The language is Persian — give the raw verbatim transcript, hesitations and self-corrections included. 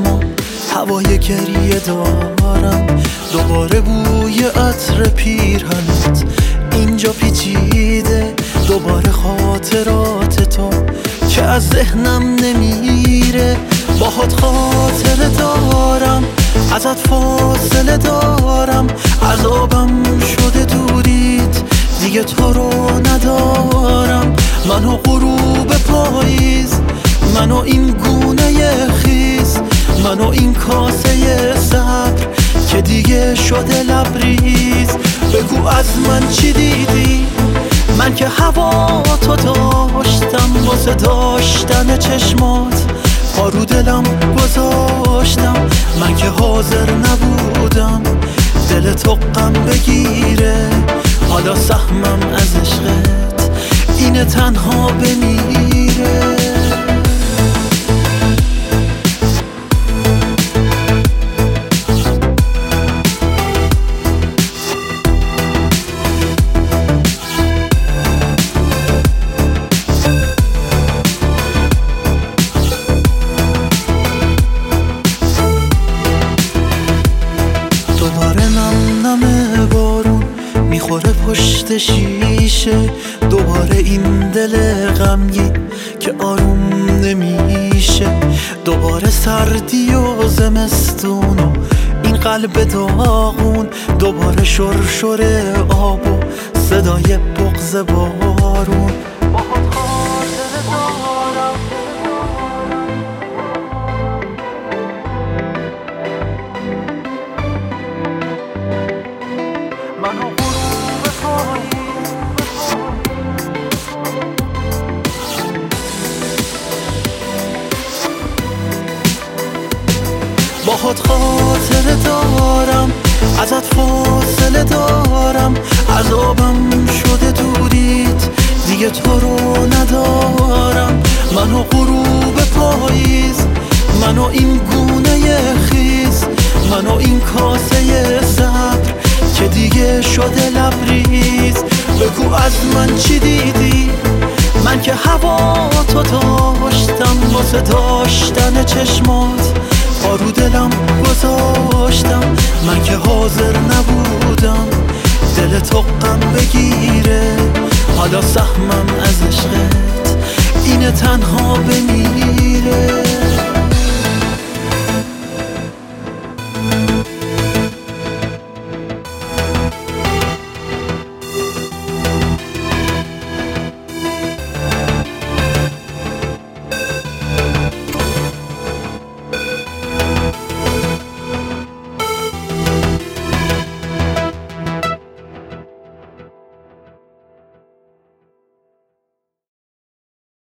چشما هوای گریه دارم، دوباره بوی عطر پیرهنت اینجا پیچیده، دوباره خاطرات تو که از ذهنم نمیره. باهات خاطره دارم، ازت فاصله دارم، عذابم شده دوریت دیگه تو رو ندارم. منو غروب پاییز، منو این گونه خیز، منو این کاسه صبر که دیگه شده لبریز. بگو از من چی دیدی؟ من که هوا تو داشتم، واسه داشتن چشمات پا رو دلم گذاشتم. من که حاضر نبودم دل تو غم بگیره، حالا سهمم از عشقت اینه تنها بمیره. دوباره نم نم بارون میخوره پشت شیشه، دوباره این دل غمگین که آروم نمیشه، دوباره سردی و زمستون و این قلب داغون، دوباره شرشر آب و صدای بغض بارون. منو غروب پاییز، باهات خاطره دارم، ازت فاصله دارم، عذابم شده دوریت دیگه تو رو ندارم. منو غروب پاییز، منو این گونه خیز، منو این کاسه صبر که دیگه شده لبریز. بگو از من چی دیدی؟ من که هوا تو داشتم، واسه داشتن چشمات پا رو دلم گذاشتم. من که حاضر نبودم دل تو غم بگیره، حالا سهمم از عشقت اینه تنها بمیره.